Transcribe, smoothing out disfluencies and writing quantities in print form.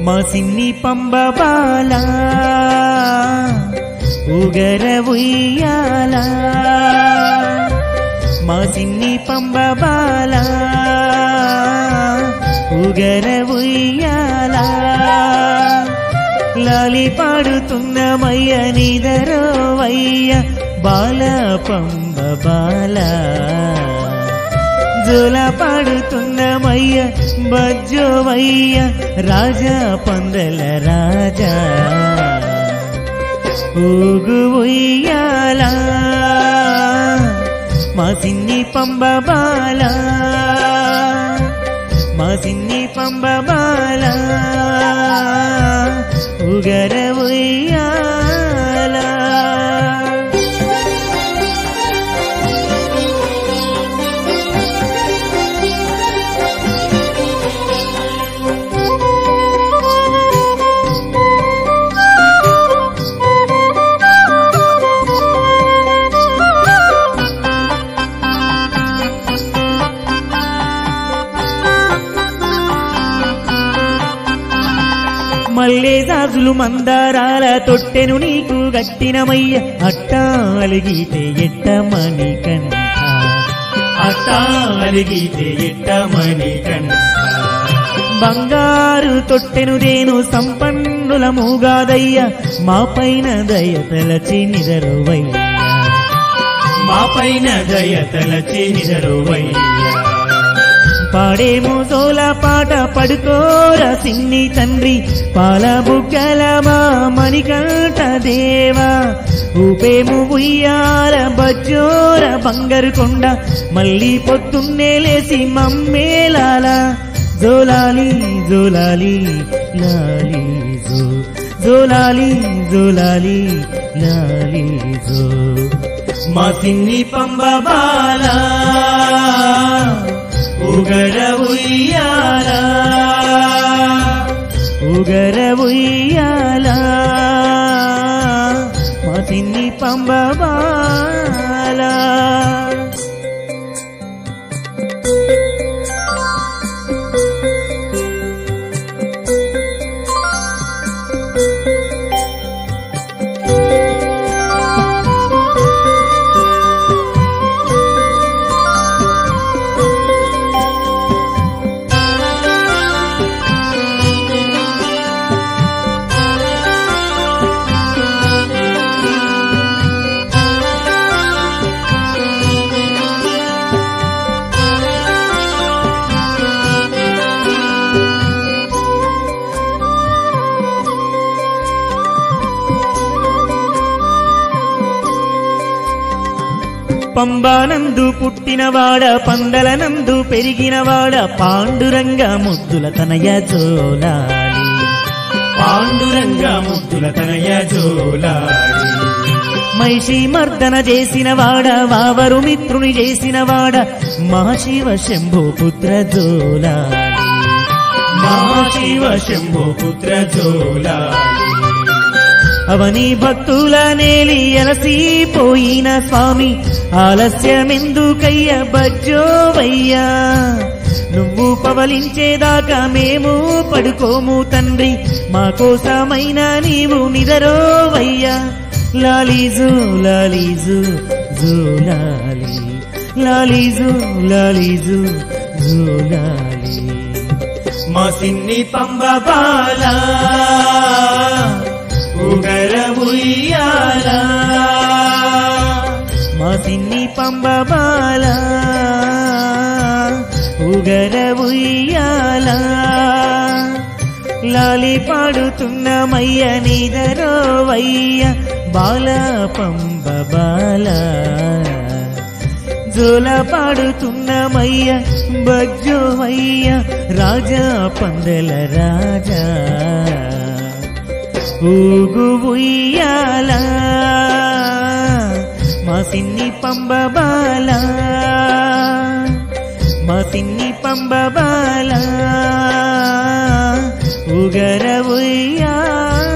మా సిన్ని పంబ బాల ఉగర ఉయ్యాల మా సిన్ని పంబ బాల ఉగర ఉయ్యాల లాలి పాడుతున్నమయ్య నిదరోవయ్య బాల పంబ బాల జోల పాడుతున్నమయ్య బజ్జోవయ్య రాజా పందల రాజా ఊగు ఉయ్యాల మా సిన్ని పంబ బాల మా సిన్ని పంబ బాల ఉగర ఉయ్యాల మల్లె జాజులు మందారాల తొట్టెను నీకు గట్టినమయ్య అట్టా అలిగితే ఎట్టమని కంట అట్టా అలిగితే ఎట్టమని కంట బంగారు తొట్టెను దేను సంపన్నుల మూగాదయ్య మా పైన దయ తలచి నిదరువయ్య మా పైన దయ తలచి నిదరువయ్య పాడేమో సోల పాట పడుకోర సిన్ని తండ్రి పాల బుగ్గల మా మణికంఠ దేవా ఊపేము ఉయ్యాల బజ్జోర బంగారు కొండ మళ్ళీ పొద్దున్నే లేసి మమ్మేలాల జోలాలి జోలాలి లాలి జో జోలాలి జోలాలి లాలి జో మా సిన్ని పంబ బాల ఉగర ఉయ్యాల ఉగర ఉయ్యాల మా సిన్ని పంబ బాల పంబానందు పుట్టినవాడ పందలనందు పెరిగినవాడ పాండురంగ ముద్దుల తనయ జోలాలి పాండురంగ ముద్దుల తనయ జోలాలి మైషి మర్దన చేసినవాడ వావరు మిత్రుని చేసినవాడ మా శివ శంభో పుత్ర జోలాలి మా శివ శంభో పుత్ర జోలాలి అవని భక్తుల నేలి అలసిపోయిన స్వామి ఆలస్యమెందుకయ్య బజ్జోవయ్యా నువ్వు పవలించేదాకా మేము పడుకోము తండ్రి మా కోసమైనా నీవు నిదరోవయ్యా లాలీజు లాలీజు జోలాలి లాలీజు లాలీజు జోలాలి మా సిన్ని పంబ బాల ఉగర ఉయ్యాల మా సిన్ని పంబ బాల ఉగర ఉయ్యాల లాలి పాడుతున్నమయ్య నిదరోవయ్య బాల పంబ బాల జోల పాడుతున్నమయ్య బజ్జోవయ్య రాజా పందల రాజా ఊగు ఉయ్యాల మా సిన్ని పంబ బాల మా సిన్ని పంబ బాల ఉగర ఉయ్యాల